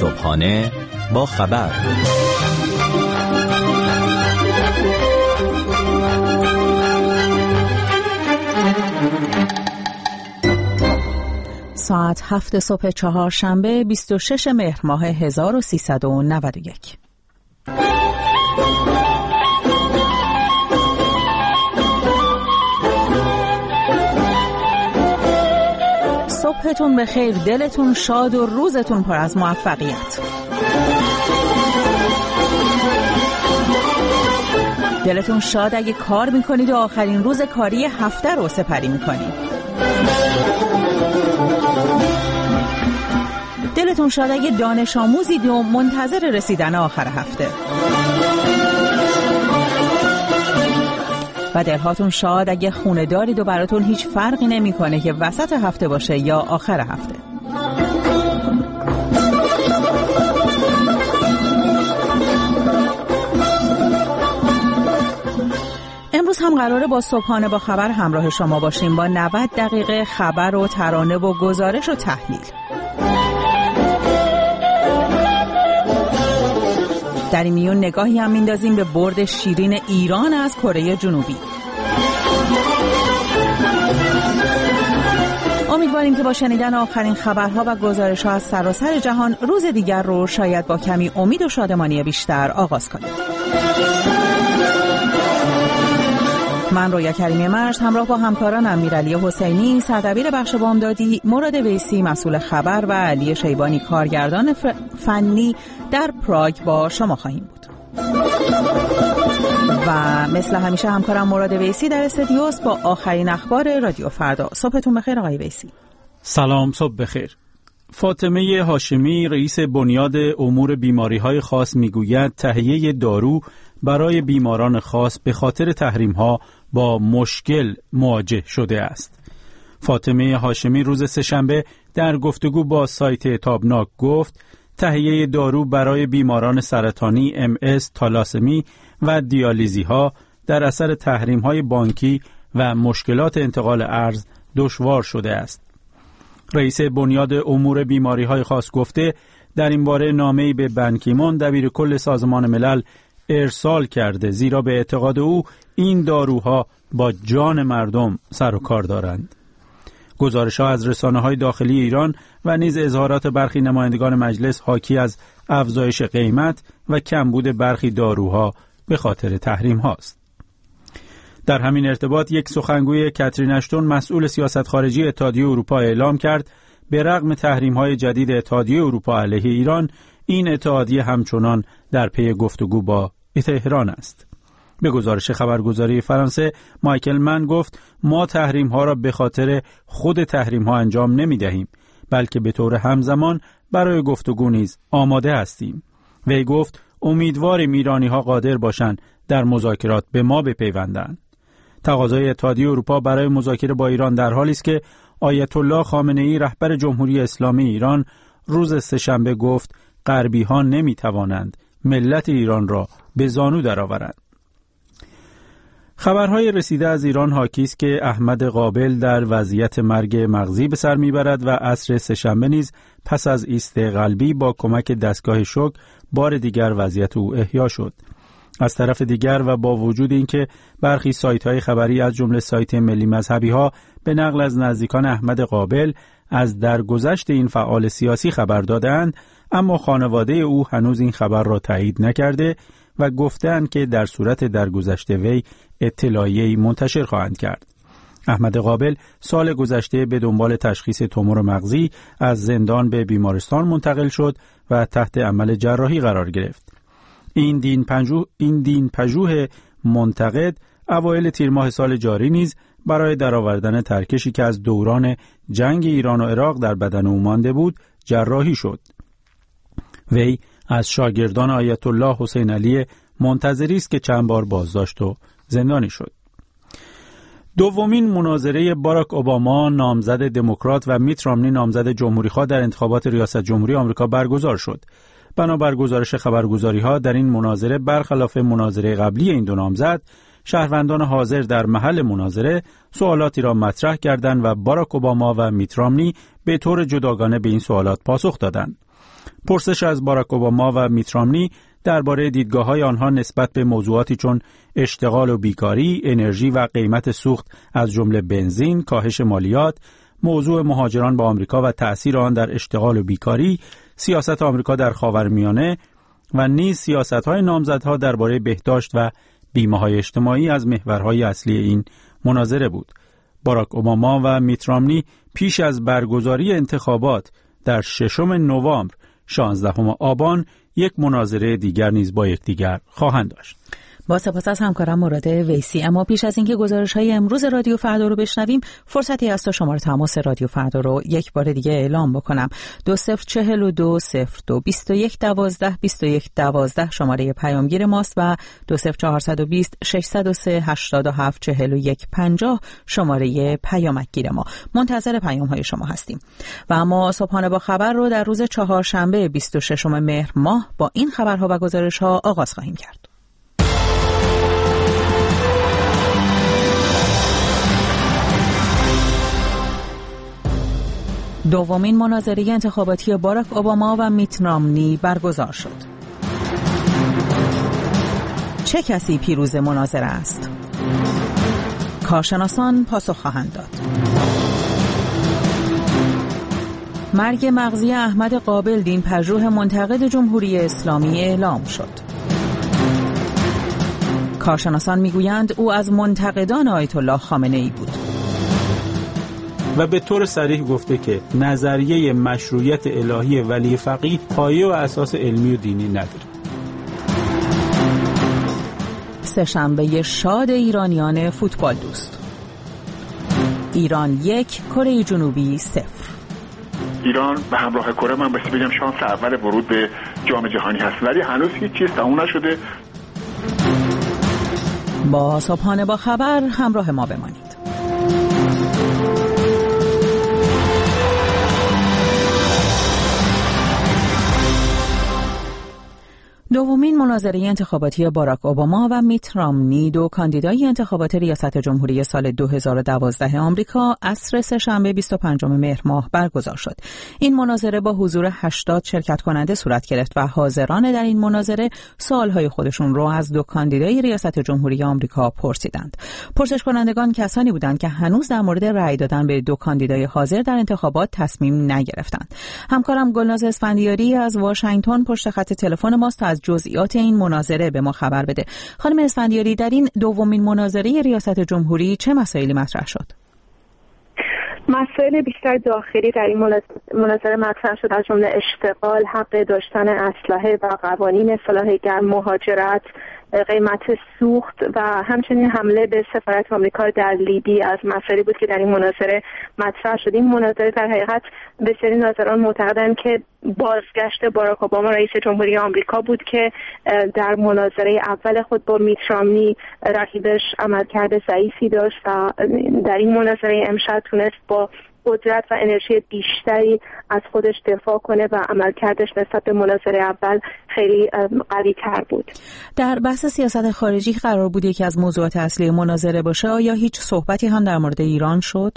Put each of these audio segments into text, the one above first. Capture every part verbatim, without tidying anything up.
صبحانه با خبر. ساعت هفت صبح چهارشنبه بیست و شش مهر ماه هزار و سیصد و نود و یک. صبحتون بخیر، دلتون شاد و روزتون پر از موفقیت. دلتون شاد اگه کار میکنید و آخرین روز کاری هفته رو سپری میکنید. دلتون شاد اگه دانش آموزید و منتظر رسیدن آخر هفته. و دلهاتون شاد اگه خونه دارید و براتون هیچ فرقی نمیکنه که وسط هفته باشه یا آخر هفته. امروز هم قراره با صبحانه با خبر همراه شما باشیم با نود دقیقه خبر و ترانه و گزارش و تحلیل. در این میون نگاهی هم میندازیم به برد شیرین ایران از کره جنوبی. امیدواریم که با شنیدن آخرین خبرها و گزارش‌ها از سراسر جهان روز دیگر رو شاید با کمی امید و شادمانی بیشتر آغاز کنید. من رویا کریمی مجد همراه با همکاران امیرعلی حسینی، سردبیر بخش بامدادی، مراد ویسی مسئول خبر و علی شیبانی کارگردان فنی در پراگ با شما خواهیم بود. و مثل همیشه همکارم مراد ویسی در استودیوست با آخرین اخبار رادیو فردا. صبحتون بخیر آقای ویسی. سلام، صبح بخیر. فاطمه هاشمی رئیس بنیاد امور بیماری‌های خاص میگوید تهیه دارو برای بیماران خاص به خاطر تحریم‌ها با مشکل مواجه شده است. فاطمه هاشمی روز سه‌شنبه در گفتگو با سایت تابناک گفت تهیه دارو برای بیماران سرطانی، ام اس، تالاسمی و دیالیزی ها در اثر تحریم‌های بانکی و مشکلات انتقال ارز دشوار شده است. رئیس بنیاد امور بیماری‌های خاص گفته در این باره نامه‌ای به بن کی مون دبیر کل سازمان ملل ارسال کرده، زیرا به اعتقاد او این داروها با جان مردم سر و کار دارند. گزارش‌ها از رسانه‌های داخلی ایران و نیز اظهارات برخی نمایندگان مجلس حاکی از افزایش قیمت و کمبود برخی داروها به خاطر تحریم هاست. در همین ارتباط یک سخنگوی کاترین اشتون مسئول سیاست خارجی اتحادیه اروپا اعلام کرد به رغم تحریم‌های جدید اتحادیه اروپا علیه ایران، این اتحادیه همچنان در پی گفتگو با تهران است. به گزارش خبرگزاری فرانسه مایکل من گفت ما تحریم ها را به خاطر خود تحریم ها انجام نمی دهیم، بلکه به طور همزمان برای گفتگو نیز آماده هستیم. وی گفت امیدواریم ایرانی ها قادر باشند در مذاکرات به ما بپیوندند. تقاضای اتحادیه اروپا برای مذاکره با ایران در حالی است که آیت الله خامنه ای رهبر جمهوری اسلامی ایران روز سه‌شنبه گفت غربی ها نمی توانند ملت ایران را به زانو درآورند. خبرهای رسیده از ایران حاکی است که احمد قابل در وضعیت مرگ مغزی به سر میبرد و عصر سه‌شنبه نیز پس از ایست قلبی با کمک دستگاه شوک بار دیگر وضعیت او احیا شد. از طرف دیگر و با وجود اینکه برخی سایت‌های خبری از جمله سایت ملی مذهبی‌ها به نقل از نزدیکان احمد قابل از درگذشت این فعال سیاسی خبر دادند، اما خانواده او هنوز این خبر را تایید نکرده و گفتند که در صورت درگذشت وی اطلاعیه‌ای منتشر خواهند کرد. احمد قابل سال گذشته به دنبال تشخیص تومور مغزی از زندان به بیمارستان منتقل شد و تحت عمل جراحی قرار گرفت. این دین پژوه این دین پژوه منتقد اوایل تیر ماه سال جاری نیز برای درآوردن ترکشی که از دوران جنگ ایران و عراق در بدن او مانده بود جراحی شد. وی از شاگردان آیت الله حسین علی منتظری است که چند بار بازداشت و زندانی شد. دومین مناظره باراک اوباما نامزد دموکرات و میت رامنی نامزد جمهوری‌خواه در انتخابات ریاست جمهوری آمریکا برگزار شد. بنابر گزارش خبرگزاری‌ها در این مناظره برخلاف مناظره قبلی این دو نامزد، شهروندان حاضر در محل مناظره سوالاتی را مطرح کردند و باراک اوباما و میت رامنی به طور جداگانه به این سوالات پاسخ دادند. پرسش از باراک اوباما و میت رامنی درباره دیدگاه‌های آنها نسبت به موضوعاتی چون اشتغال و بیکاری، انرژی و قیمت سوخت از جمله بنزین، کاهش مالیات، موضوع مهاجران به آمریکا و تأثیر آن در اشتغال و بیکاری، سیاست آمریکا در خاورمیانه و نیز سیاست‌های نامزدها درباره بهداشت و بیمه‌های اجتماعی از محورهای اصلی این مناظره بود. باراک اوباما و میت رامنی پیش از برگزاری انتخابات در ششم نوامبر شانزدهم آبان یک مناظره دیگر نیز با یکدیگر خواهند داشت. با سپاس از همکارم مراد ویسی. اما پیش از اینکه گزارش‌های امروز رادیو فردا رو بشنویم، فرصتی است تا شماره تماس رادیو فردا رو یک بار دیگه اعلام بکنم. دو صفر چهل و دو صفر دو بیست و یک دوازده بیست و یک دوازده شماره پیامگیر ماست و دو صفر چهارصد و بیست ششصد و سه هشتاد و هفت چهل و یک پنجاه شماره پیامکگیر ما. منتظر پیام‌های شما هستیم. و اما صبحانه با خبر رو در روز چهارشنبه بیست و ششم مهر ماه با این خبرها و گزارش‌ها آغاز خواهیم کرد. دومین مناظره انتخاباتی باراک اوباما و میت رامنی برگزار شد. چه کسی پیروز مناظره است؟ کارشناسان پاسخ خواهند داد. مرگ مغزی احمد قابلدین پژوه منتقد جمهوری اسلامی اعلام شد. کارشناسان میگویند او از منتقدان آیت الله خامنه ای بود. و به طور صریح گفته که نظریه مشروعیت الهی ولی فقیه پایه و اساس علمی و دینی نداره. سه‌شنبه شاد ایرانیان فوتبال دوست. ایران یک، کره جنوبی صفر. ایران به همراه کره من بس بگم شانس اول ورود به جام جهانی هست، ولی هنوز هیچ چیز تموم نشده. با صبحانه با خبر همراه ما بمانید. دومین مناظره انتخاباتی باراک اوباما و میت رامنی، دو کاندیدای انتخابات ریاست جمهوری سال دو هزار و دوازده آمریکا، عصر سه‌شنبه بیست و پنجم مهر ماه برگزار شد. این مناظره با حضور هشتاد شرکت کننده صورت گرفت و حاضران در این مناظره سوالهای خودشون رو از دو کاندیدای ریاست جمهوری آمریکا پرسیدند. پرسش کنندگان کسانی بودند که هنوز در مورد رأی دادن به دو کاندیدای حاضر در انتخابات تصمیم نگرفتند. همکارم گلناز اسفندیاری از واشنگتن پشت خط تلفن ماست تا از جزئیات این مناظره به ما خبر بده. خانم اسفندیاری، در این دومین مناظره ریاست جمهوری چه مسائلی مطرح شد؟ مسائل بیشتر داخلی در این مناظره مطرح شد، از جمله اشتغال، حق داشتن اسلحه و قوانین صلاحیت، مهاجرت، قیمت سوخت و همچنین حمله به سفارت آمریکا در لیبی از مسائلی بود که در این مناظره مطرح شد. این مناظره در حقیقت بسیاری ناظران معتقدند که بازگشت باراک اوباما رئیس جمهوری آمریکا بود که در مناظره اول خود با میت رامنی رقیبش عملکرد ضعیفی داشت و در این مناظره امشب تونست با قدرت و انرژی بیشتری از خودش دفاع کنه و عملکردش نسبت به مناظره اول خیلی قوی تر بود. در بحث سیاست خارجی قرار بود یکی از موضوعات اصلی مناظره باشه، آیا هیچ صحبتی هم در مورد ایران شد؟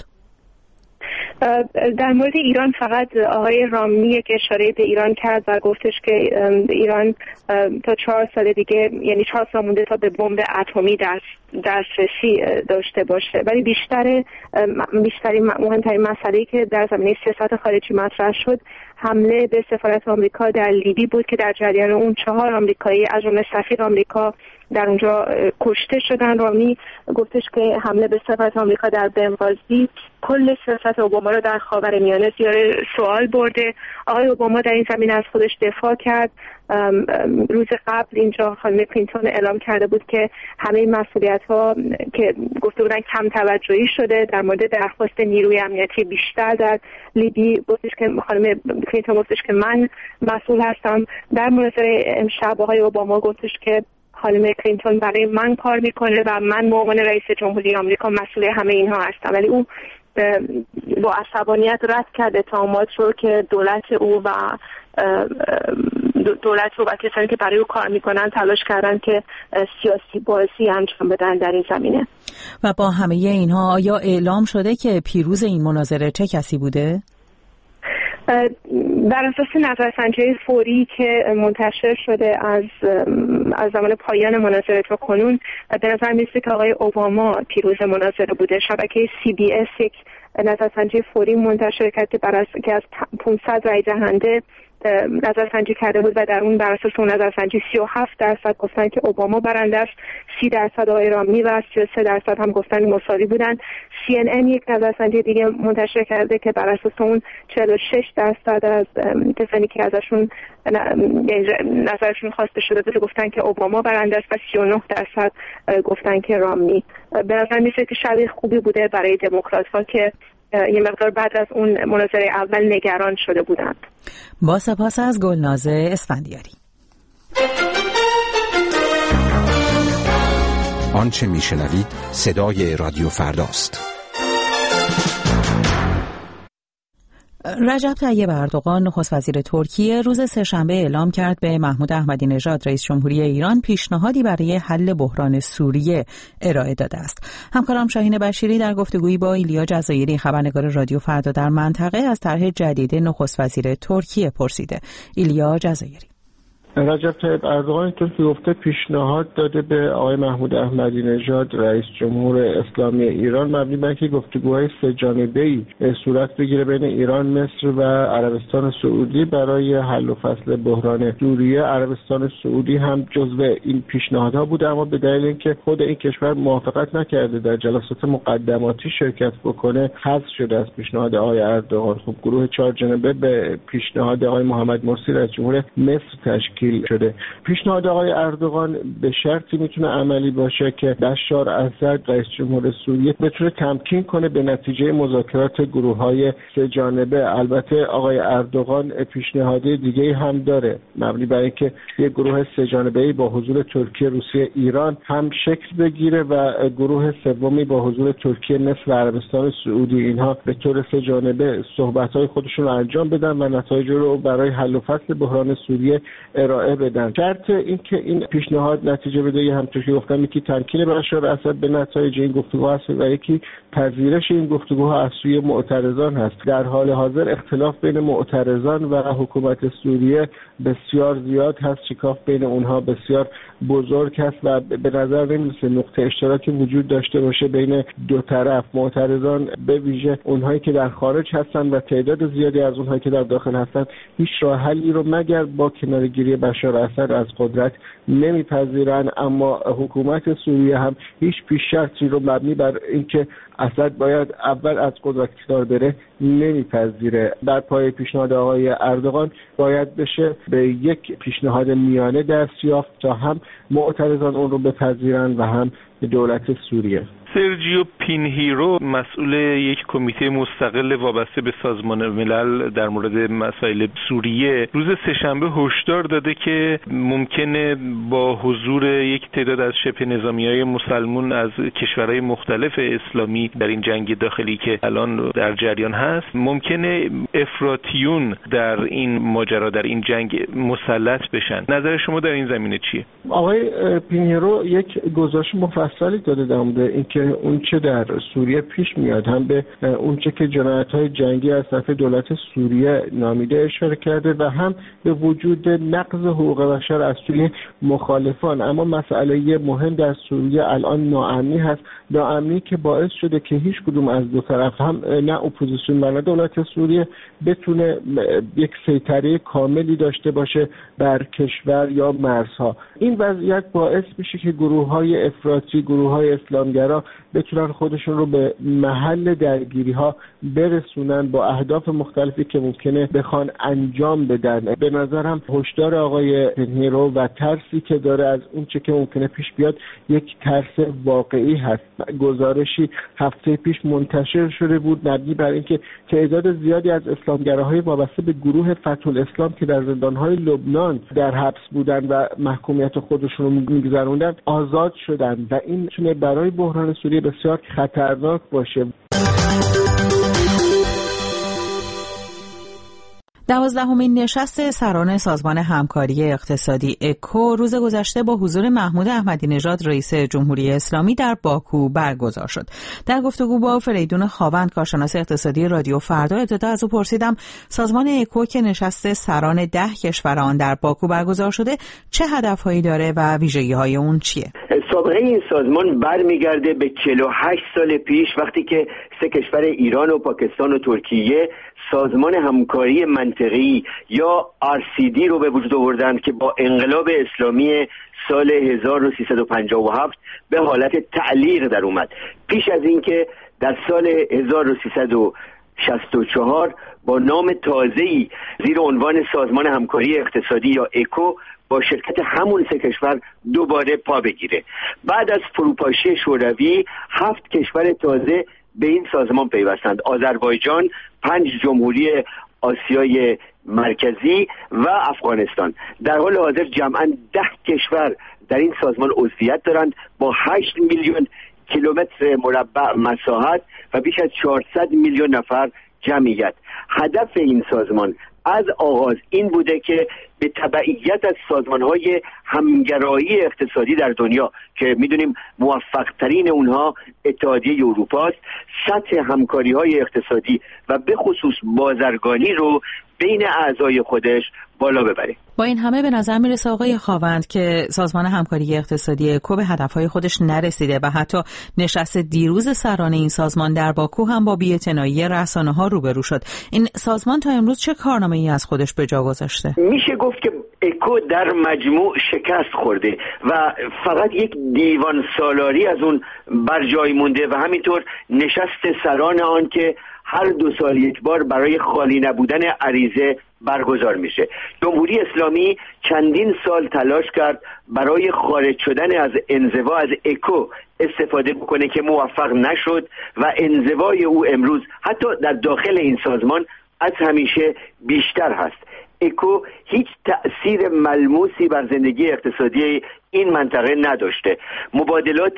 در مورد ایران فقط آقای رامنی یک اشاره به ایران کرد و گفتش که ایران تا چهار سال دیگه، یعنی چهار سال مونده تا به بمب اتمی دسترسی داشته باشه. ولی بیشتر بیشتری مهمترین مسئله‌ای که در زمینه سیاست خارجی مطرح شد حمله به سفارت آمریکا در لیبی بود که در جریان اون چهار آمریکایی از جمله سفیر آمریکا در اونجا کشته شدن. رامنی گفتش که حمله به سفارت آمریکا در بنغازی کل سیاست اوباما رو در خاورمیانه زیر سوال برده. آقای اوباما در این زمینه از خودش دفاع کرد. روز قبل اینجا خانم کلینتون اعلام کرده بود که همه مسئولیت‌ها که گفته بودن کم توجهی شده در مورد درخواست نیروی امنیتی بیشتر در لیبی. گفتش که خانم کلینتون گفتش که من مسئول هستم. در مناظره امشب آقای اوباما گفتش که خانم کلینتون برای من کار میکنه و من به عنوان رئیس جمهوری آمریکا مسئول همه اینها هستم. ولی او با عصبانیت رد کرد اتهامات رو که دولت او و دولت او و کسانی که برای او کار میکنن تلاش کردن که سیاسی بازی انجام بدن در این زمینه. و با همه اینها آیا اعلام شده که پیروز این مناظره چه کسی بوده؟ بر اساس نظرسنجی فوری که منتشر شده از از زمان پایان مناظره تا کنون، به نظر میرسه که آقای اوباما پیروز مناظره بوده. شبکه سی بی اس یک نظرسنجی فوری منتشر کرد که بر اساس که از پانصد رای دهنده نظرسنجی کرده بود و در اون بر اساس اون نظرسنجی سی و هفت درصد گفتن که اوباما برنده است، سی درصد آقای رامنی و سی و سه درصد هم گفتن مساوی بودن. سی ان ان یک نظرسنجی دیگه منتشر کرده که بر اساس اون چهل و شش درصد از کسانی که ازشون نظرشون خواسته شده بود گفتن که اوباما برنده است و سی و نه درصد گفتن که رامنی. به نظر میاد که شبیه خوبی بوده برای دموکرات‌ها که یه مقدار بعد از اون مناظره اول نگران شده بودند. با سپاس از گلنازه اسفندیاری. آنچه میشنوید صدای رادیو فرداست. رجب طیب اردوغان نخست وزیر ترکیه روز سه‌شنبه اعلام کرد به محمود احمدی نژاد رئیس جمهوری ایران پیشنهادی برای حل بحران سوریه ارائه داده است. همکارم شاهین بشیری در گفتگویی با ایلیا جزایری خبرنگار رادیو فردا در منطقه از طرح جدید نخست وزیر ترکیه پرسیده. ایلیا جزایری: رجب طیب اردوغان اینطور که گفته پیشنهاد داده به آقای محمود احمدی نژاد رئیس جمهور اسلامی ایران مبنی بر اینکه گفتگوهای سه جانبه‌ای صورت بگیره بین ایران، مصر و عربستان سعودی برای حل و فصل بحران سوریه. عربستان سعودی هم جزو این پیشنهادها بوده، اما به دلیل اینکه خود این کشور موافقت نکرده در جلسات مقدماتی شرکت بکنه حذف شده از پیشنهاد آقای اردوغان. خب گروه چهار جانبه به پیشنهاد آقای محمد مرسی رئیس جمهور مصر تشکیل شده. پیشنهاد آقای اردوغان به شرطی میتونه عملی باشه که بشار اسد رئیس جمهور سوریه بتونه تمکین کنه به نتیجه مذاکرات گروه‌های سه جانبه. البته آقای اردوغان پیشنهادی دیگه هم داره مبنی بر اینکه یک گروه سه جانبه‌ای با حضور ترکیه، روسیه، ایران هم شکل بگیره و گروه سومی با حضور ترکیه، مصر و عربستان سعودی اینها به طور سه جانبه صحبت‌های خودشون رو انجام بدن و نتایج رو برای حل و فصل بحران سوریه ارائه بدن. شرط این که این پیشنهاد نتیجه بده همونطور که گفتم یکی تمکین بشار اسد به نتایج این گفتگوها هست و یکی پذیرش این گفتگوها از سوی معترضان هست. در حال حاضر اختلاف بین معترضان و حکومت سوریه بسیار زیاد هست، شکاف بین اونها بسیار بزرگ هست و به نظر نمیرسه نقطه اشتراکی وجود داشته باشه بین دو طرف. معترضان به ویژه اونهایی که در خارج هستن و تعداد زیادی از اونهایی که در داخل هستن هیچ راه حلی رو مگر با کناره‌گیری بشار اسد از قدرت نمیپذیرن، اما حکومت سوریه هم هیچ پیش شرطی رو مبنی بر اینکه اسد باید اول از قدرت کنار بره نمیپذیره. در پای پیشنهاد آقای اردوغان باید بشه به یک پیشنهاد میانه دست یافت تا هم معترضان اون رو بپذیرن و هم دولت سوریه. سرجیو پینهیرو مسئول یک کمیته مستقل وابسته به سازمان ملل در مورد مسائل سوریه روز سه‌شنبه هشدار داده که ممکنه با حضور یک تعداد از شبه نظامیای مسلمون از کشورهای مختلف اسلامی در این جنگ داخلی که الان در جریان هست ممکنه افراطیون در این ماجرا در این جنگ مسلط بشن. نظر شما در این زمینه چیه؟ آقای پینهیرو یک گزارش مفصلی داده در مورد اینکه اون چه در سوریه پیش میاد، هم به اون چه که جنایت‌های جنگی از طرف دولت سوریه نامیده اشاره کرده و هم به وجود نقض حقوق بشر از سوی مخالفان. اما مسئله مهم در سوریه الان ناامنی هست، ناامنی که باعث شده که هیچ کدوم از دو طرف هم نه اپوزیسیون و نه دولت سوریه بتونه یک سیطره کاملی داشته باشه بر کشور یا مرزها. این وضعیت باعث میشه که گروه‌های افراطی، گروه‌های اسلامگرا بتونن خودشون رو به محل درگیری ها برسونن با اهداف مختلفی که ممکنه بخوان انجام بدن. به نظرم هشدار آقای پینهیرو و ترسی که داره از اون چه که ممکنه پیش بیاد یک ترس واقعی هست. گزارشی هفته پیش منتشر شده بود مبنی بر اینکه تعداد زیادی از اسلامگراهای وابسته به گروه فتح الاسلام که در زندانهای لبنان در حبس بودن و محکومیت خودشون رو میگذروندن آزاد شدن و این میتونه برای بحران سوریه بسیار خطرناک باشه. دوازدهمین نشست سران سازمان همکاری اقتصادی اکو روز گذشته با حضور محمود احمدی نژاد رئیس جمهوری اسلامی در باکو برگزار شد. در گفتگو با فریدون خاوند کارشناس اقتصادی رادیو فردا ابتدا از او پرسیدم سازمان اکو که نشست سران ده کشور آن در باکو برگزار شده چه هدفهایی داره و ویژگی‌های اون چیه؟ سابقه این سازمان برمیگرده به چهل و هشت سال پیش وقتی که سه کشور ایران و پاکستان و ترکیه سازمان همکاری منطقه‌ای یا آر سی دی رو به وجود آوردند که با انقلاب اسلامی سال هزار و سیصد و پنجاه و هفت به حالت تعلیق در اومد. پیش از اینکه در سال هزار و سیصد و شصت و چهار با نام تازه‌ای زیر عنوان سازمان همکاری اقتصادی یا اکو با شرکت همون سه کشور دوباره پا بگیره. بعد از فروپاشی شوروی هفت کشور تازه به این سازمان پیوستند: آذربایجان، پنج جمهوری آسیای مرکزی و افغانستان. در حال حاضر جمعاً ده کشور در این سازمان عضویت دارند با هشت میلیون کیلومتر مربع مساحت و بیش از چهارصد میلیون نفر جمعیت. هدف این سازمان از آغاز این بوده که به تبعیت از سازمان‌های همگرایی اقتصادی در دنیا که می‌دونیم موفق‌ترین اونها اتحادیه اروپا است، سطح همکاری‌های اقتصادی و به خصوص بازرگانی رو بین اعضای خودش بالا ببره. با این همه به نظر میرسه آقای خاوند که سازمان همکاری اقتصادی اکو به هدفهای خودش نرسیده و حتی نشست دیروز سران این سازمان در باکو هم با بی‌اعتنایی رسانه‌ها روبرو شد. این سازمان تا امروز چه کارنامه‌ای از خودش به جا گذاشته؟ میشه گفت که اکو در مجموع شکست خورده و فقط یک دیوان سالاری از اون بر جای مونده و همینطور نشست سران آن که هر دو سال یک بار برای خالی نبودن عریضه برگزار میشه. جمهوری اسلامی چندین سال تلاش کرد برای خارج شدن از انزوا از اکو استفاده بکنه که موفق نشد و انزوای او امروز حتی در داخل این سازمان از همیشه بیشتر هست. اکو هیچ تأثیر ملموسی بر زندگی اقتصادی این منطقه نداشته. مبادلات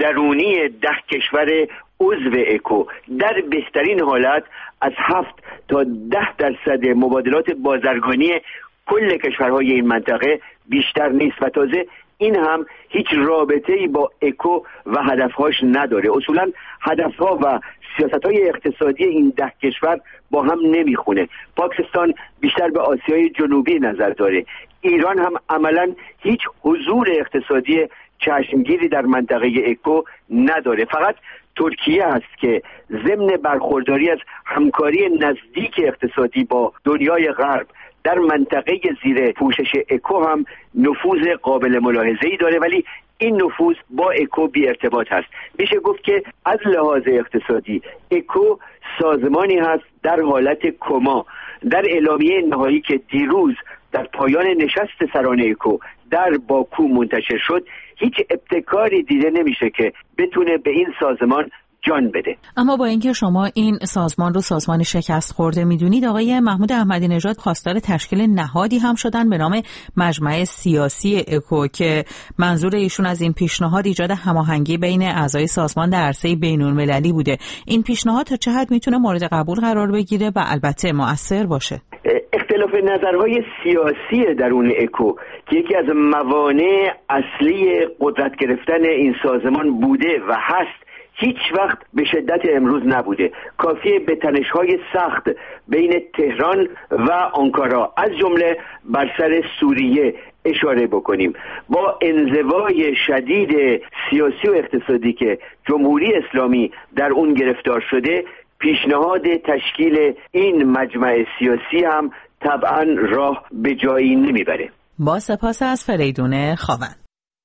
درونی ده کشور عضو اکو در بهترین حالت از هفت تا ده درصد مبادلات بازرگانی کل کشورهای این منطقه بیشتر نیست و تازه این هم هیچ رابطه‌ای با اکو و هدفهاش نداره. اصولا هدفها و سیاست‌های اقتصادی این ده کشور با هم نمیخونه. پاکستان بیشتر به آسیای جنوبی نظر داره. ایران هم عملاً هیچ حضور اقتصادی چشمگیری در منطقه اکو نداره. فقط ترکیه هست که ضمن برخورداری از همکاری نزدیک اقتصادی با دنیای غرب در منطقه زیر پوشش اکو هم نفوذ قابل ملاحظه‌ای داره، ولی این نفوذ با اکو بی ارتباط هست. میشه گفت که از لحاظ اقتصادی اکو سازمانی هست در حالت کما. در اعلامیه نهایی که دیروز در پایان نشست سران اکو در باکو منتشر شد هیچ ابتکاری دیده نمیشه که بتونه به این سازمان جان بده. اما با اینکه شما این سازمان رو سازمان شکست خورده میدونید، آقای محمود احمدی نژاد خواستار تشکیل نهادی هم شدن به نام مجمع سیاسی اکو که منظور ایشون از این پیشنهاد ایجاد هماهنگی بین اعضای سازمان در عرصه بین‌المللی بوده. این پیشنهاد تا چه حد میتونه مورد قبول قرار بگیره و البته مؤثر باشه؟ اختلاف نظرهای سیاسی درون اکو که یکی از موانع اصلی قدرت گرفتن این سازمان بوده و هست هیچ وقت به شدت امروز نبوده. کافیه به تنش‌های سخت بین تهران و آنکارا از جمله بر سر سوریه اشاره بکنیم. با انزوای شدید سیاسی و اقتصادی که جمهوری اسلامی در اون گرفتار شده، پیشنهاد تشکیل این مجمع سیاسی هم طبعا راه به جایی نمیبره. با سپاس از فریدون خاوند.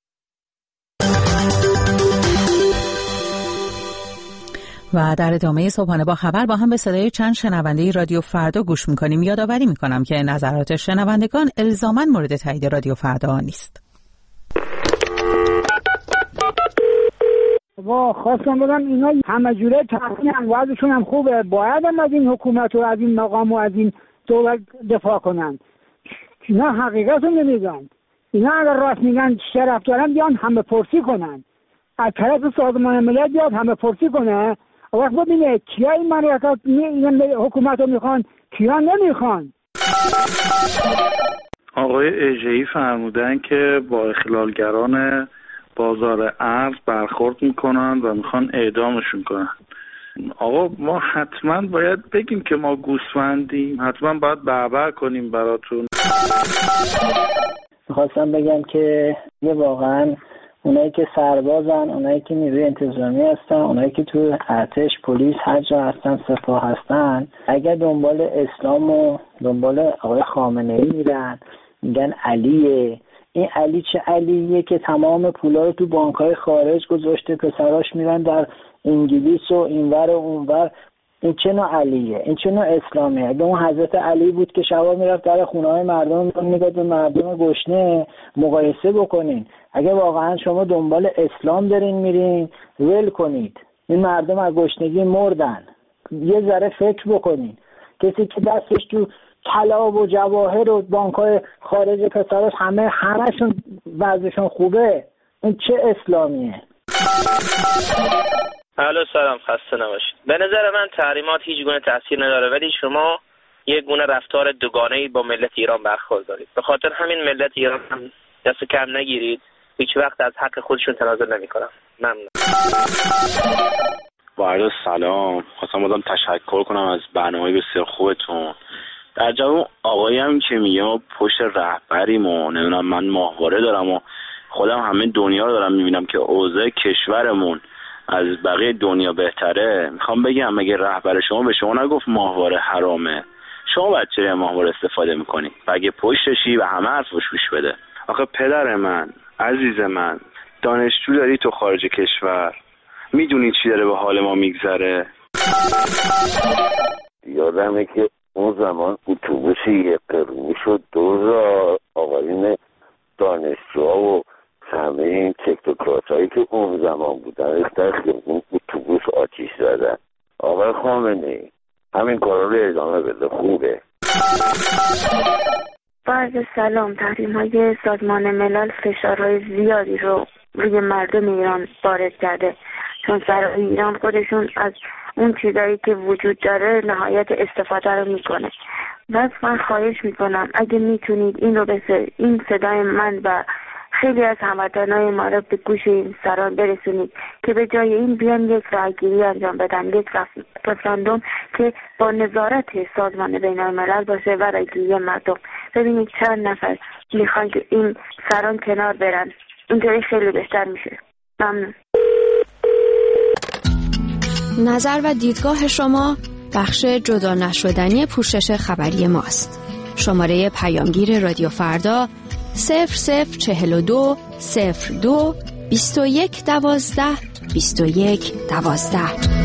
و در ادامه صبحانه با خبر با هم به صدای چند شنونده رادیو فردا گوش میکنیم. یادآوری میکنم که نظرات شنوندگان الزاماً مورد تایید رادیو فردا نیست. با خواستم بگم اینا همه جوره تقریبا وضعشون هم خوبه، باید هم از این حکومت و از این مقام و از این دولت دفاع کنن. اینا حقیقت رو نمیگن. اینا اگر راست میگن شرف دارن بیان همه پرسی کنن، از طرف سازمان ملل بیاد همه پرسی کنه. وقت ببینه کیا این مملکت این حکومت رو میخوان، کیا نمیخوان. آقای اژه‌ای فرمودن که با اخلالگران بازار ارز برخورد میکنن و میخوان اعدامشون کنن. آقا ما حتما باید بگیم که ما گوسفندیم، حتما باید بربر کنیم براتون. میخواستم بگم که یه واقعا اونایی که سربازن، اونایی که نیروی انتظامی هستن، اونایی که تو ارتش، پلیس، هر جا هستن، سپاه هستن، اگر دنبال اسلام و دنبال آقای خامنه‌ای میرن، میگن علیه، این علی چه علیه که تمام پولا رو تو بانک‌های خارج گذاشته، پسراش میرن در انگلیس و اینور و اونور. این چه نوع علیه؟ این چه نوع اسلامیه؟ اگه اون حضرت علی بود که شبا میرفت در خونه‌های مردم میگفت به مردم گشنه، مقایسه بکنین. اگه واقعا شما دنبال اسلام دارین میرین، ول کنید. این مردم از گشنگی مردن. یه ذره فکر بکنین. کسی که دستش تو طلا و جواهر و بانک‌های خارج پسراش همه همشون وضعشون خوبه، این چه اسلامیه؟ الو سلام، خسته نباشید. به نظر من تحریمات هیچ گونه تاثیر نداره، ولی شما یک گونه رفتار دوگانه‌ای با ملت ایران برخوردارید. به خاطر همین ملت ایران هم دست کم نگیرید، هیچ وقت از حق خودشون تنازل نمی‌کنن. ممنون. با عرض سلام، خواستم بازم تشکر کنم از برنامه بسیار خوبتون. در جواب آقایی هم که میگه ما پشت رهبریم و نمیدونم من ماهواره دارم و خودم همه دنیا رو دارم میبینم که اوضاع کشورمون از بقیه دنیا بهتره، میخوام بگم مگه رهبر شما به شما نگفت ماهواره حرامه؟ شما باید چرا ماهواره استفاده میکنی؟ بگه پشتشی و همه حرفش گوش بده. آخه پدر من، عزیز من، دانشجو داری تو خارج کشور، میدونی چی داره به حال ما میگذره؟ یادمه که اون زمان اتوبوسی یک قرونی شد، دوزا آقایون دانشجوها و همه این تکنوکرات هایی که اون زمان بودن اختر که اون اتوبوس آتیش زدن. آقای خامنه‌ای همین کارا رو ادامه بده، خوبه. با عرض سلام، تحریم های سازمان ملل فشارهای زیادی رو روی مردم ایران وارد کرده، چون سرای ایران خودشون از اون چیزایی که وجود داره نهایت استفاده رو میکنه. بس من خواهش میکنم اگه میتونید این رو به این صدای من و خیلی از هموطنای ما رو به گوش این سران برسونید که به جای این بیان یک رأیگیری انجام بدن، یک رفراندوم که با نظارت سازمان بین الملل باشه و رأیگیری مردم. ببینید چند نفر میخوان که این سران کنار برن، اینطوری خیلی بهتر میشه. ممنون. نظر و دیدگاه شما بخش جدا نشدنی پوشش خبری ماست. شماره پیامگیر رادیو فردا صفر صفر چهل و دو صفر دو بیست و یک دوازده بیست و یک دوازده.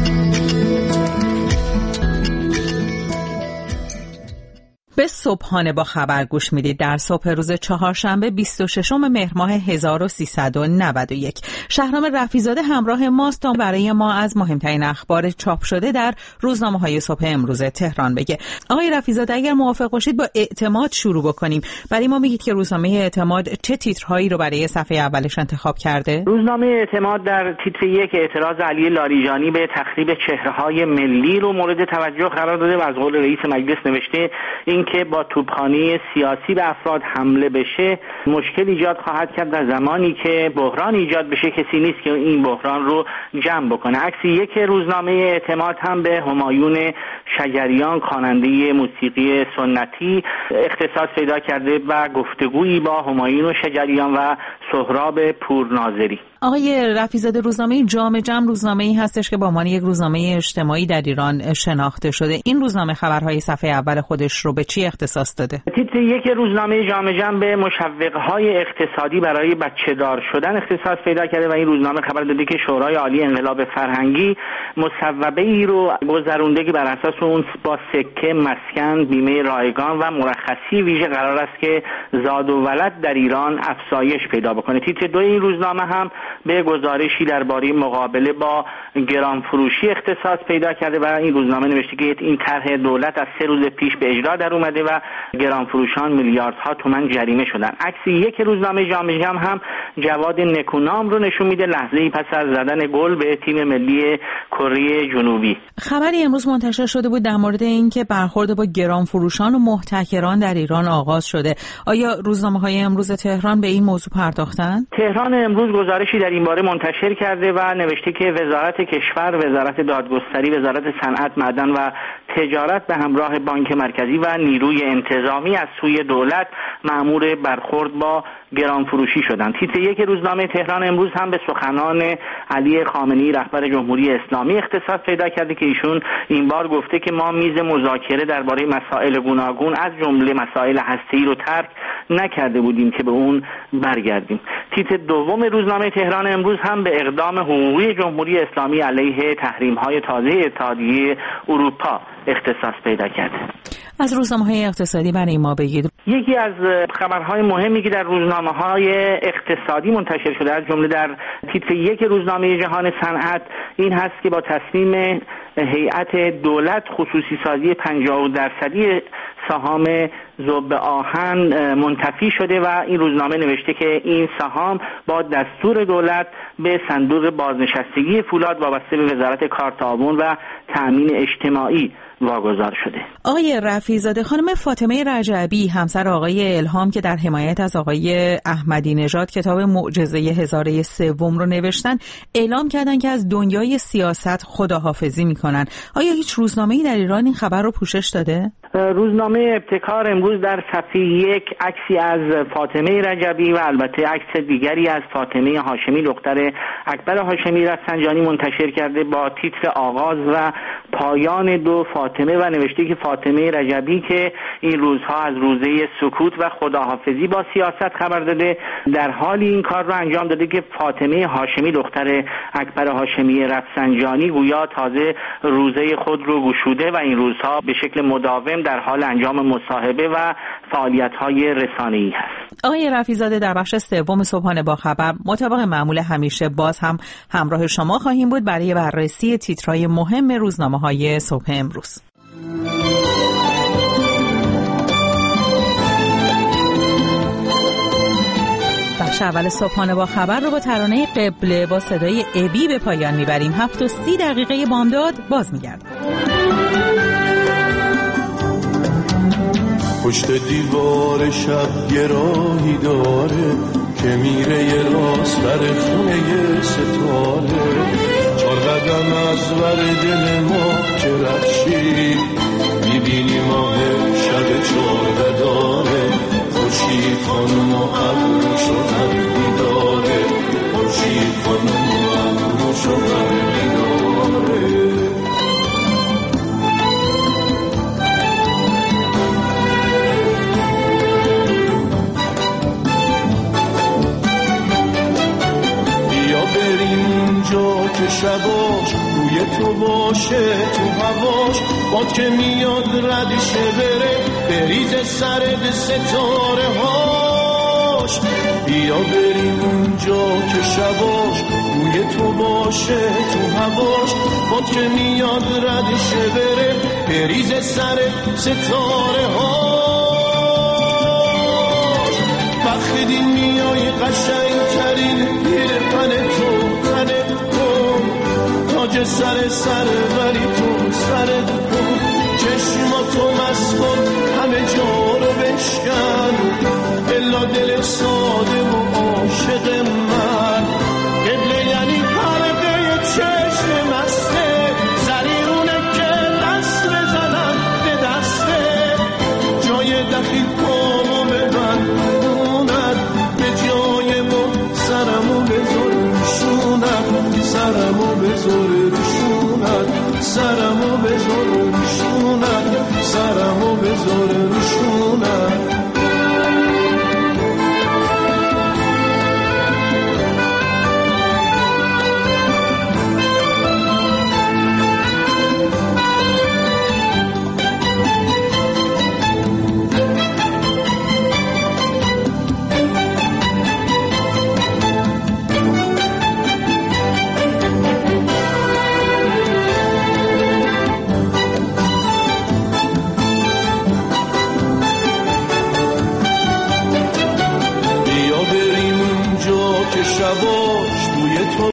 به صبحانه با خبر گوش میدید. در صبح روز چهارشنبه بیست و ششم مهر ماه هزار و سیصد و نود و یک شهرام رفیع‌زاده همراه ماست تا برای ما از مهمترین اخبار چاپ شده در روزنامه‌های صبح امروز تهران بگه. آقای رفیع‌زاده اگر موافق باشید با اعتماد شروع بکنیم. برای ما میگید که روزنامه اعتماد چه تیترهایی رو برای صفحه اولش انتخاب کرده؟ روزنامه اعتماد در تیتر یک اعتراض علی لاریجانی به تخریب چهره‌های ملی رو مورد توجه قرار داده و از قول رئیس مجلس نوشته این که با توپخانه سیاسی به افراد حمله بشه مشکل ایجاد خواهد کرد و زمانی که بحران ایجاد بشه کسی نیست که این بحران رو جمع بکنه. عکس یک روزنامه اعتماد هم به همایون شجریان خواننده موسیقی سنتی اختصاص پیدا کرده و گفتگویی با همایون شجریان و سهراب پورناظری. آقای رفیع‌زاده روزنامه جامع جمع روزنامه‌ای هستش که به عنوان یک روزنامه اجتماعی در ایران شناخته شده. این روزنامه خبرهای صفحه اول خودش رو به چی اختصاص داده؟ تیتر یک روزنامه جامع جمع به مشوق‌های اقتصادی برای بچه‌دار شدن اختصاص پیدا کرده و این روزنامه خبر داده که شورای عالی انقلاب فرهنگی مصوبه‌ای رو گذرونده که بر اساس اون با سکه، مسکن، بیمه رایگان و مرخصی ویژه قرار است که زاد و ولد در ایران افزایش پیدا بکنه. تیتر دو این روزنامه هم به گزارشی درباره مقابله با گرانفروشی اختصاص پیدا کرده و این روزنامه نوشته که این طرح دولت از سه روز پیش به اجرا در اومده و گرانفروشان میلیاردها تومان جریمه شدن. عکس یک روزنامه جامعه هم هم جواد نکونام رو نشون میده لحظه‌ای پس از زدن گل به تیم ملی کره جنوبی. خبری امروز منتشر شده بود در مورد اینکه برخورد با گرانفروشان و محتکران در ایران آغاز شده. آیا روزنامه‌های امروز تهران به این موضوع پرداختند؟ تهران امروز گزارشی در این باره منتشر کرده و نوشته که وزارت کشور، وزارت دادگستری، وزارت صنعت، معدن و تجارت به همراه بانک مرکزی و نیروی انتظامی از سوی دولت مأمور برخورد با گرانفروشی شدند. تیتر یک روزنامه تهران امروز هم به سخنان علی خامنه‌ای رهبر جمهوری اسلامی اختصاص پیدا کرده که ایشون این بار گفته که ما میز مذاکره درباره مسائل گوناگون از جمله مسائل هسته‌ای رو ترک نکرده بودیم که به اون برگردیم. تیتر دوم روزنامه تهران امروز هم به اقدام حقوقی جمهوری اسلامی علیه تحریم‌های تازه اتحادیه اروپا اختصاص پیدا کرده. از روزنامه‌های اقتصادی برای ما بگید. یکی از خبرهای مهمی که در روزنامه‌های اقتصادی منتشر شده از جمله در تیتر یک روزنامه جهان صنعت این هست که با تصمیم هیئت دولت خصوصی سازی پنجاه درصدی سهام ذوب آهن منتفی شده و این روزنامه نوشته که این سهام با دستور دولت به صندوق بازنشستگی فولاد وابسته به وزارت کار، تعاون و تأمین اجتماعی واگذار شده. آقای رفیع‌زاده، خانم فاطمه رجبی همسر آقای الهام که در حمایت از آقای احمدی نژاد کتاب معجزه هزاره سوم رو نوشتن، اعلام کردن که از دنیای سیاست خداحافظی میکنن. آیا هیچ روزنامه‌ای در ایران این خبر رو پوشش داده؟ روزنامه ابتکار امروز در صفحه یک عکسی از فاطمه رجبی و البته عکس دیگری از فاطمه هاشمی دختر اکبر هاشمی رفسنجانی منتشر کرده با تیتر آغاز و پایان دو فاطمه و نوشته که فاطمه رجبی که این روزها از روزه سکوت و خداحافظی با سیاست خبر داده در حالی این کار رو انجام داده که فاطمه هاشمی دختر اکبر هاشمی رفسنجانی گویا تازه روزه خود رو گشوده و این روزها به شکل مداوم در حال انجام مصاحبه و فعالیت‌های رسانه‌ای هست. آقای رفیع‌زاده، در بخش سوم صبحانه با خبر مطابق معمول همیشه باز هم همراه شما خواهیم بود برای بررسی تیترهای مهم روزنامه‌های صبح امروز. بخش اول صبحانه با خبر رو با ترانه قبله با صدای ابی به پایان میبریم. هفت و سی دقیقه بامداد باز میگردم. پشت دیوار شب یه راهی داره که میره یه راست بر خونه یه ستاره، چار قدم از ور دل ما که رخشی میبینی ماه شب چار داره، خورشید خانم و ابرو شدن بیداره، خورشید خانم و ابرو شدن بیداره. که شباش روی تو باشه تو هواش باد که میاد ردشه بره بریز سرد ستاره هاش. بیا بریم اونجا که شباش روی تو باشه تو هواش باد که میاد ردشه بره بریز سرد ستاره هاش. وقتی میای قشنگ ترین پیرهن تو تنه تاج سر سر ولی تو سر کن چشماتو مسکن همه جا رو بشکن الا دل ساده و عاشق من. قبله یعنی حلقه چشم مسته زریونه که دست بزنم به دسته جای دخیل پامو ببندونم به جای ما سرمو بذار شونم سرمو بذار شونم سرمو بذار شونم سرمو بذار